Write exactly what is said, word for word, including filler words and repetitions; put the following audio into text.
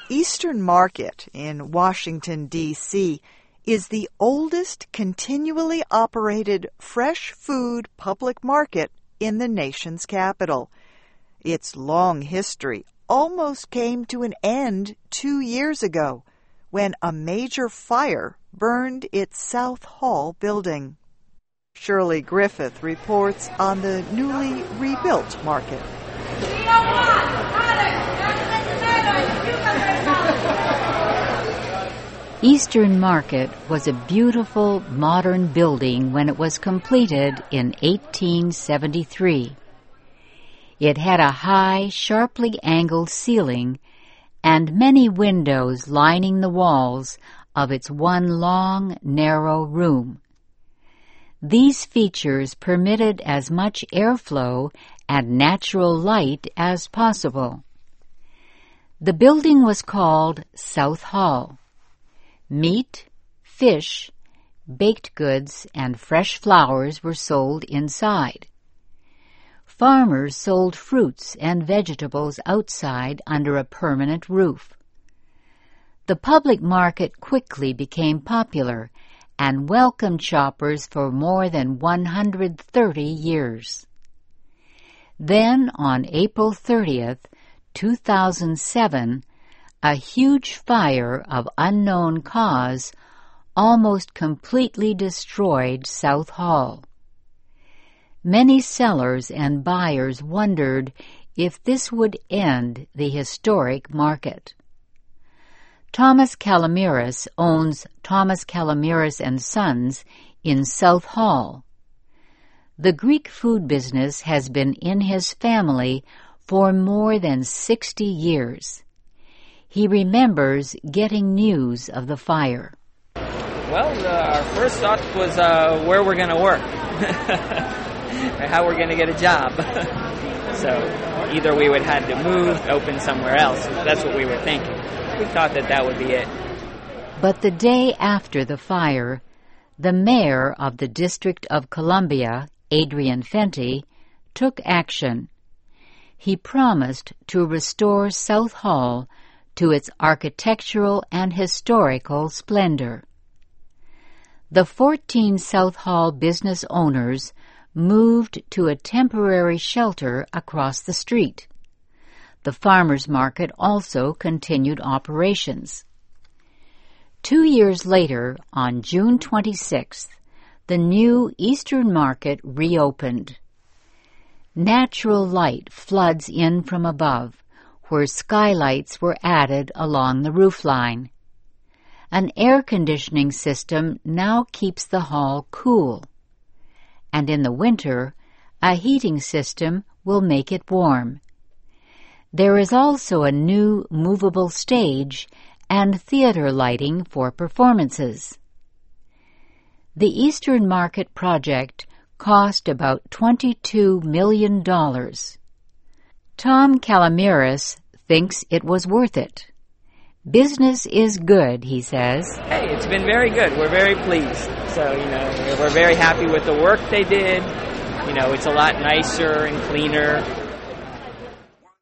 Eastern Market in Washington, D C is the oldest continually operated fresh food public market in the nation's capital. Its long history almost came to an end two years ago when a major fire burned its South Hall building. Shirley Griffith reports on the newly rebuilt market. Eastern Market was a beautiful modern building when it was completed in eighteen seventy-three. It had a high, sharply angled ceiling and many windows lining the walls of its one long, narrow room. These features permitted as much airflow and natural light as possible. The building was called South Hall. Meat, fish, baked goods, and fresh flowers were sold inside. Farmers sold fruits and vegetables outside under a permanent roof. The public market quickly became popular and welcomed shoppers for more than one hundred thirty years. Then, on April thirtieth, two thousand seven, a huge fire of unknown cause almost completely destroyed South Hall. Many sellers and buyers wondered if this would end the historic market. Thomas Kalamiris owns Thomas Kalamiris and Sons in South Hall. The Greek food business has been in his family for more than sixty years. He remembers getting news of the fire. Well, uh, our first thought was uh, where we're going to work, or how we're going to get a job. So either we would have to move, open somewhere else. That's what we were thinking. We thought that that would be it. But the day after the fire, the mayor of the District of Columbia, Adrian Fenty, took action. He promised to restore South Hall to its architectural and historical splendor. The fourteen South Hall business owners moved to a temporary shelter across the street. The farmers' market also continued operations. Two years later, on June twenty-sixth, the new Eastern Market reopened. Natural light floods in from above, where skylights were added along the roofline. An air conditioning system now keeps the hall cool, and in the winter, a heating system will make it warm. There is also a new movable stage and theater lighting for performances. The Eastern Market project cost about twenty-two million dollars. Tom Kalamiris thinks it was worth it. Business is good, he says. Hey, it's been very good. We're very pleased. So, you know, we're very happy with the work they did. You know, it's a lot nicer and cleaner.